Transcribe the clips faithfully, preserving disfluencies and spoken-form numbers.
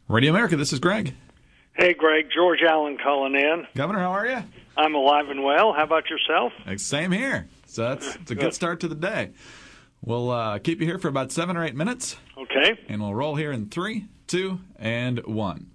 Radio America, this is Greg. Hey, Greg. George Allen calling in. Governor, how are you? I'm alive and well. How about yourself? Same here. So that's it's a good start to the day. We'll uh, keep you here for about seven or eight minutes. Okay. And we'll roll here in three, two, and one.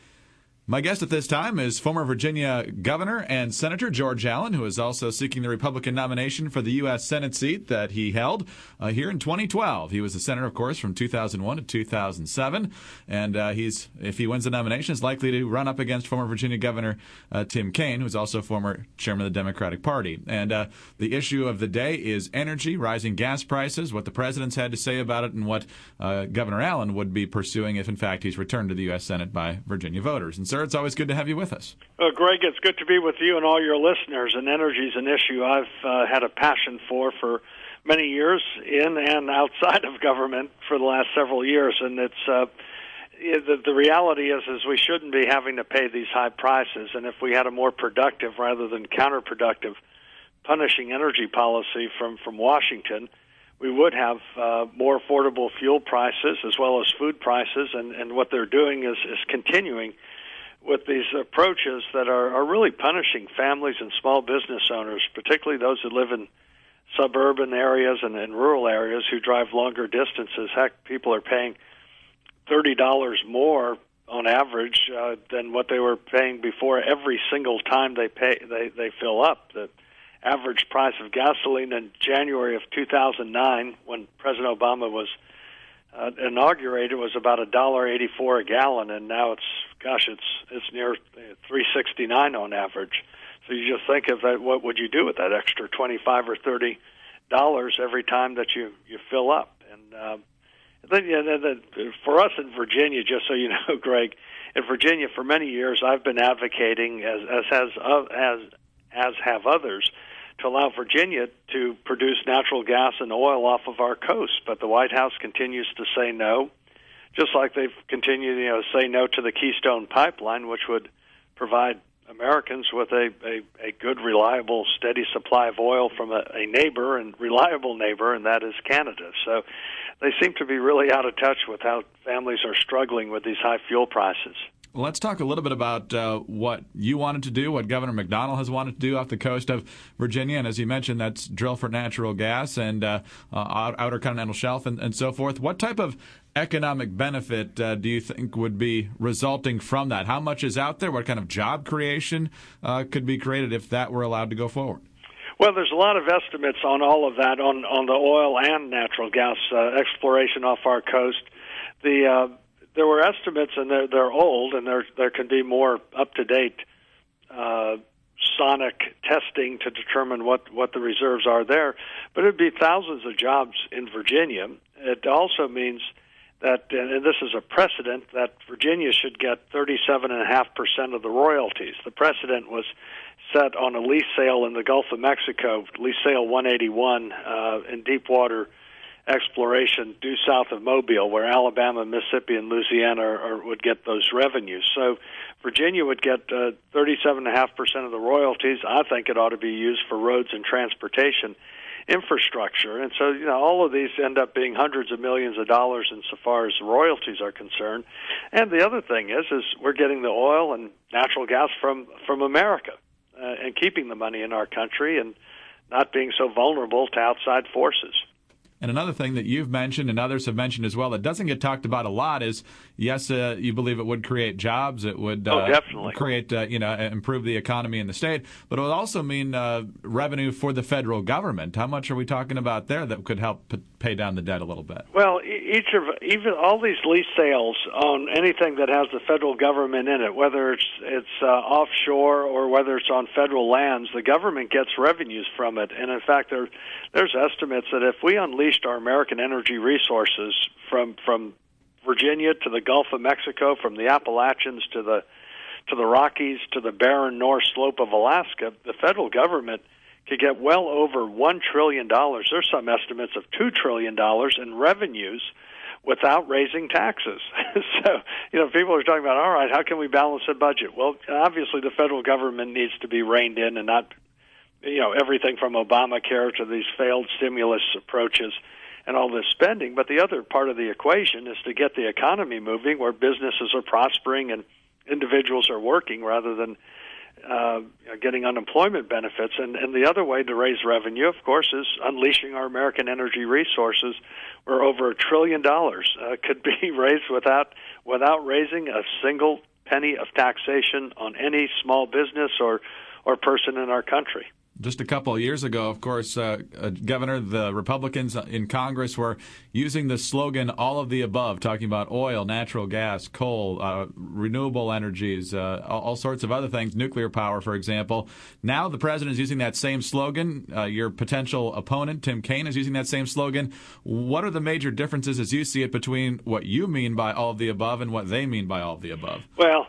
My guest at this time is former Virginia Governor and Senator George Allen, who is also seeking the Republican nomination for the U S Senate seat that he held uh, here in twenty twelve. He was a senator, of course, from two thousand one to two thousand seven, and uh, he's, if he wins the nomination, is likely to run up against former Virginia Governor uh, Tim Kaine, who's also former chairman of the Democratic Party. And uh, the issue of the day is energy, rising gas prices, what the president's had to say about it, and what uh, Governor Allen would be pursuing if, in fact, he's returned to the U S Senate by Virginia voters. And sir, it's always good to have you with us. Uh, Greg, it's good to be with you and all your listeners. And energy is an issue I've uh, had a passion for for many years in and outside of government for the last several years. And it's uh, the, the reality is, is we shouldn't be having to pay these high prices. And if we had a more productive rather than counterproductive punishing energy policy from, from Washington, we would have uh, more affordable fuel prices as well as food prices. And, and what they're doing is, is continuing with these approaches that are, are really punishing families and small business owners, particularly those who live in suburban areas and in rural areas who drive longer distances. Heck, people are paying thirty dollars more on average uh, than what they were paying before every single time they pay they, they fill up. The average price of gasoline in January of two thousand nine, when President Obama was Uh, inaugurated, was about a dollar eighty-four a gallon, and now it's gosh, it's it's near three sixty-nine on average. So you just think of that. What would you do with that extra twenty-five or thirty dollars every time that you you fill up? And um, then, yeah, then, then for us in Virginia, just so you know, Greg, in Virginia for many years I've been advocating, as as has uh, as as have others, to allow Virginia to produce natural gas and oil off of our coast. But the White House continues to say no, just like they've continued you know, to say no to the Keystone Pipeline, which would provide Americans with a, a, a good, reliable, steady supply of oil from a, a neighbor and reliable neighbor, and that is Canada. So they seem to be really out of touch with how families are struggling with these high fuel prices. Well, let's talk a little bit about uh, what you wanted to do, what Governor McDonnell has wanted to do off the coast of Virginia. And as you mentioned, that's drill for natural gas and uh, uh, outer continental shelf and, and so forth. What type of economic benefit uh, do you think would be resulting from that? How much is out there? What kind of job creation uh, could be created if that were allowed to go forward? Well, there's a lot of estimates on all of that, on, on the oil and natural gas uh, exploration off our coast. The uh, There were estimates, and they're, they're old, and there there can be more up-to-date uh, sonic testing to determine what, what the reserves are there. But it would be thousands of jobs in Virginia. It also means that, and this is a precedent, that Virginia should get thirty-seven point five percent of the royalties. The precedent was set on a lease sale in the Gulf of Mexico, lease sale one eighty-one uh, in Deepwater exploration due south of Mobile, where Alabama, Mississippi, and Louisiana are, are, would get those revenues. So Virginia would get uh, thirty-seven point five percent of the royalties. I think it ought to be used for roads and transportation infrastructure. And so, you know, all of these end up being hundreds of millions of dollars insofar as royalties are concerned. And the other thing is, is we're getting the oil and natural gas from, from America uh, and keeping the money in our country and not being so vulnerable to outside forces. And another thing that you've mentioned and others have mentioned as well that doesn't get talked about a lot is, yes, uh, you believe it would create jobs, it would uh, oh, definitely. create, uh, you know, improve the economy in the state, but it would also mean uh, revenue for the federal government. How much are we talking about there that could help p- pay down the debt a little bit? Well, each of even all these lease sales on anything that has the federal government in it, whether it's it's uh, offshore or whether it's on federal lands, the government gets revenues from it. And in fact, there there's estimates that if we unleash our American energy resources from from Virginia to the Gulf of Mexico, from the Appalachians to the to the Rockies to the barren north slope of Alaska, the federal government could get well over one trillion dollars. There's some estimates of two trillion dollars in revenues without raising taxes. So, you know, people are talking about, all right, how can we balance the budget? Well, obviously the federal government needs to be reined in and not, you know, everything from Obamacare to these failed stimulus approaches and all this spending. But the other part of the equation is to get the economy moving, where businesses are prospering and individuals are working rather than uh, getting unemployment benefits. And, and the other way to raise revenue, of course, is unleashing our American energy resources, where over a trillion dollars uh, could be raised without without raising a single penny of taxation on any small business or, or person in our country. Just a couple of years ago, of course, uh, uh, Governor, the Republicans in Congress were using the slogan, all of the above, talking about oil, natural gas, coal, uh, renewable energies, uh, all, all sorts of other things, nuclear power, for example. Now the president is using that same slogan. Uh, your potential opponent, Tim Kaine, is using that same slogan. What are the major differences, as you see it, between what you mean by all of the above and what they mean by all of the above? Well,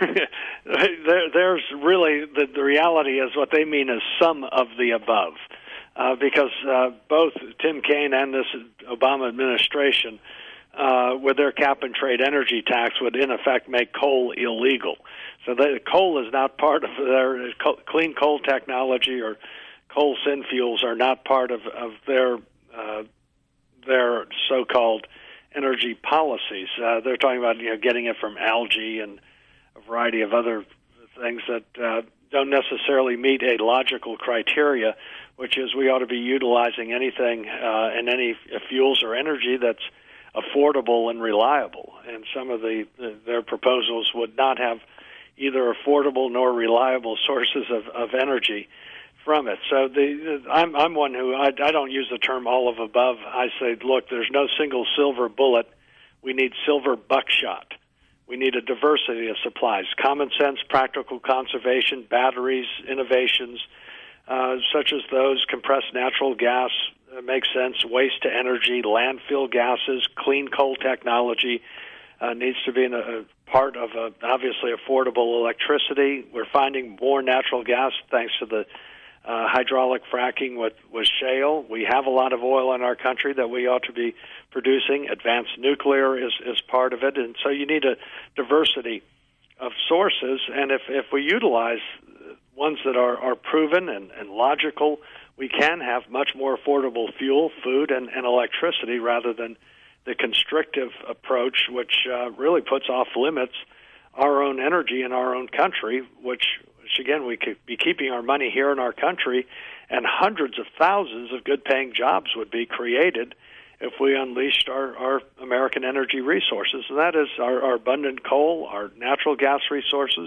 there, there's really, the, the reality is what they mean is some of the above, uh, because uh, both Tim Kaine and this Obama administration, uh, with their cap-and-trade energy tax, would in effect make coal illegal. So the, coal is not part of their, clean coal technology or coal synfuels are not part of, of their uh, their so-called energy policies. Uh, they're talking about, you know, getting it from algae and a variety of other things that uh, don't necessarily meet a logical criteria, which is we ought to be utilizing anything uh, and any fuels or energy that's affordable and reliable. And some of the, the their proposals would not have either affordable nor reliable sources of, of energy from it. So the I'm I'm one who I, I don't use the term all of above. I say, look, there's no single silver bullet. We need silver buckshot. We need a diversity of supplies, common sense, practical conservation, batteries, innovations, uh, such as those, compressed natural gas, uh, makes sense, waste to energy, landfill gases, clean coal technology uh, needs to be in a, a part of, a, obviously, affordable electricity. We're finding more natural gas thanks to the uh, hydraulic fracking with, with shale. We have a lot of oil in our country that we ought to be producing. Advanced nuclear is, is part of it. And so you need a diversity of sources. And if, if we utilize ones that are, are proven and, and logical, we can have much more affordable fuel, food, and, and electricity rather than the constrictive approach, which uh, really puts off limits our own energy in our own country, which, which again, we could be keeping our money here in our country, and hundreds of thousands of good-paying jobs would be created if we unleashed our, our American energy resources. And that is our, our abundant coal, our natural gas resources,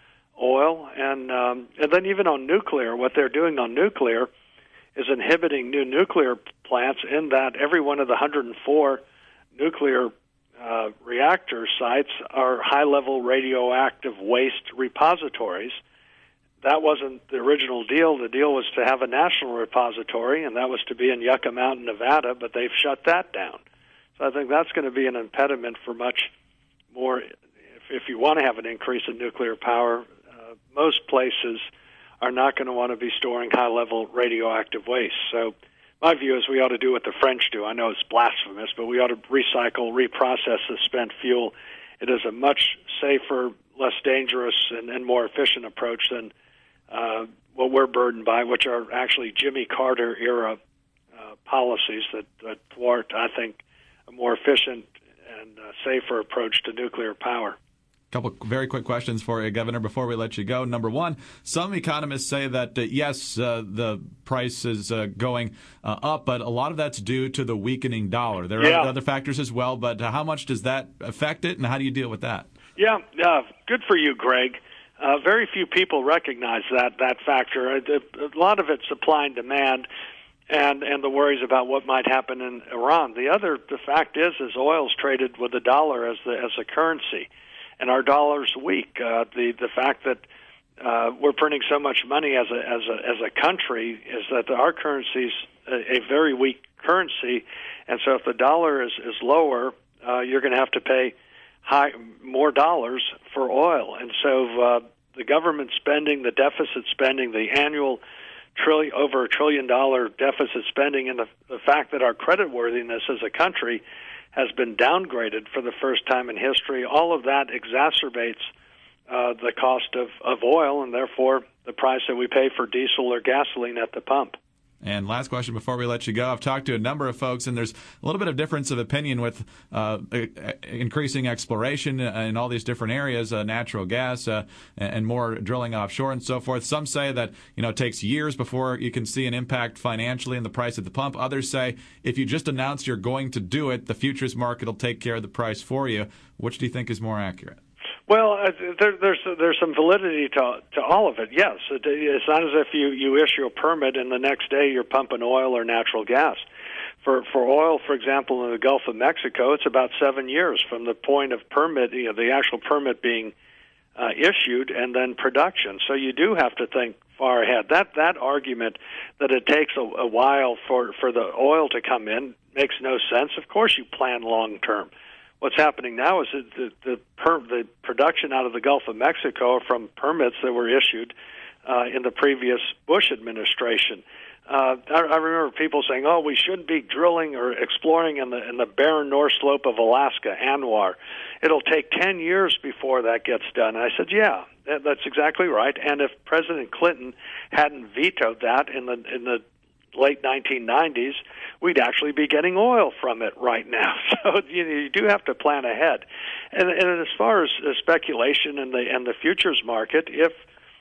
oil, and um, and then even on nuclear, what they're doing on nuclear is inhibiting new nuclear plants in that every one of the one hundred four nuclear uh, reactor sites are high-level radioactive waste repositories. That wasn't the original deal. The deal was to have a national repository, and that was to be in Yucca Mountain, Nevada, but they've shut that down. So I think that's going to be an impediment for much more. If, if you want to have an increase in nuclear power, uh, most places are not going to want to be storing high-level radioactive waste. So my view is we ought to do what the French do. I know it's blasphemous, but we ought to recycle, reprocess the spent fuel. It is a much safer, less dangerous, and, and more efficient approach than uh, what we're burdened by, which are actually Jimmy Carter-era uh, policies that, that thwart, I think, a more efficient and uh, safer approach to nuclear power. Couple very quick questions for you, Governor, before we let you go. Number one, some economists say that, uh, yes, uh, the price is uh, going uh, up, but a lot of that's due to the weakening dollar. There yeah. are other factors as well, but uh, how much does that affect it, and how do you deal with that? Yeah, uh, good for you, Greg. Uh, very few people recognize that that factor. A lot of it's supply and demand, and and the worries about what might happen in Iran. The other, the fact is, is oil's traded with the dollar as the as a currency, and our dollar's weak. Uh, the the fact that uh, we're printing so much money as a as a as a country is that our currency's a, a very weak currency, and so if the dollar is is lower, uh, you're going to have to pay high more dollars for oil, and so uh, the government spending, the deficit spending, the annual trillion over a trillion dollar deficit spending, and the, the fact that our creditworthiness as a country has been downgraded for the first time in history, all of that exacerbates uh, the cost of, of oil and therefore the price that we pay for diesel or gasoline at the pump. And last question before we let you go. I've talked to a number of folks, and there's a little bit of difference of opinion with uh, increasing exploration in all these different areas, uh, natural gas uh, and more drilling offshore and so forth. Some say that, you know, it takes years before you can see an impact financially in the price at the pump. Others say if you just announce you're going to do it, the futures market will take care of the price for you. Which do you think is more accurate? Well, uh, there, there's there's some validity to to all of it. Yes, it, it's not as if you, you issue a permit and the next day you're pumping oil or natural gas. For for oil, for example, in the Gulf of Mexico, it's about seven years from the point of permit, you know, the actual permit being uh, issued, and then production. So you do have to think far ahead. That that argument that it takes a, a while for for the oil to come in makes no sense. Of course, you plan long term. What's happening now is that the the, per, the production out of the Gulf of Mexico are from permits that were issued uh, in the previous Bush administration. Uh, I, I remember people saying, "Oh, we shouldn't be drilling or exploring in the in the barren North Slope of Alaska, ANWR. It'll take ten years before that gets done." And I said, "Yeah, that, that's exactly right." And if President Clinton hadn't vetoed that in the in the late nineteen nineties, we'd actually be getting oil from it right now. So you, know, you do have to plan ahead. And, and as far as uh, speculation and the and the futures market, if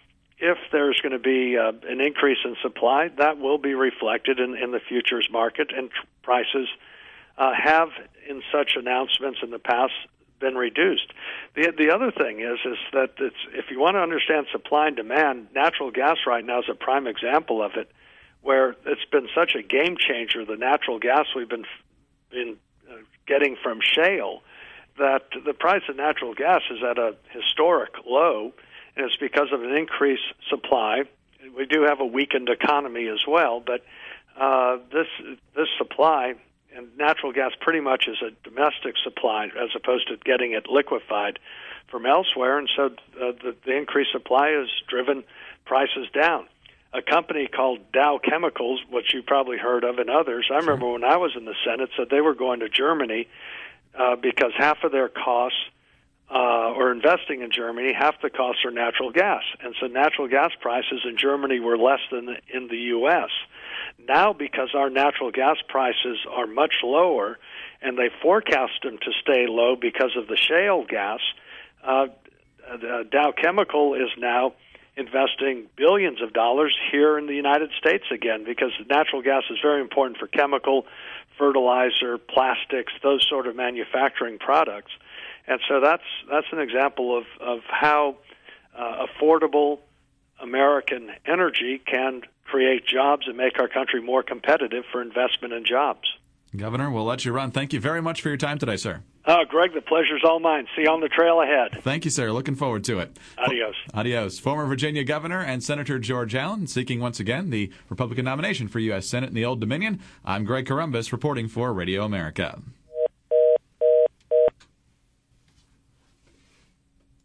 if there's going to be uh, an increase in supply, that will be reflected in, in the futures market, and tr- prices uh, have, in such announcements in the past, been reduced. The the other thing is is that it's, if you want to understand supply and demand, natural gas right now is a prime example of it, where it's been such a game changer, the natural gas we've been been uh, getting from shale, that the price of natural gas is at a historic low, and it's because of an increased supply. We do have a weakened economy as well, but uh, this this supply, and natural gas pretty much is a domestic supply as opposed to getting it liquefied from elsewhere, and so uh, the, the increased supply has driven prices down. A company called Dow Chemicals, which you probably heard of, and others, I remember when I was in the Senate, said they were going to Germany uh, because half of their costs, uh, or investing in Germany, half the costs are natural gas. And so natural gas prices in Germany were less than in the U S Now, because our natural gas prices are much lower, and they forecast them to stay low because of the shale gas, uh, uh, Dow Chemical is now investing billions of dollars here in the United States again, because natural gas is very important for chemical, fertilizer, plastics, those sort of manufacturing products. And so that's that's an example of, of how uh, affordable American energy can create jobs and make our country more competitive for investment and jobs. Governor, we'll let you run. Thank you very much for your time today, sir. Uh, Greg, the pleasure's all mine. See you on the trail ahead. Thank you, sir. Looking forward to it. Adios. Adios. Former Virginia Governor and Senator George Allen, seeking once again the Republican nomination for U S Senate in the Old Dominion. I'm Greg Corombos reporting for Radio America.